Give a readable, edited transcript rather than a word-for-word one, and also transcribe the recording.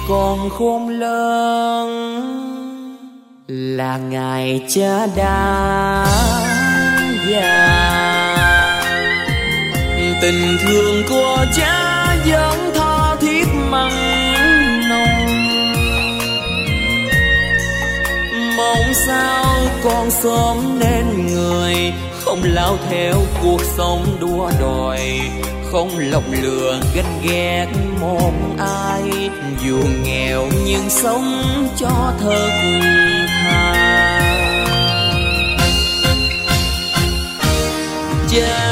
còn khôn lớn là ngày cha đã già. Tình thương của cha vẫn tha thiết mặn nồng, mong sao con sớm nên người, không lao theo cuộc sống đua đòi, không lòng lừa ganh ghét một ai, dù nghèo nhưng sống cho thật thà. Cha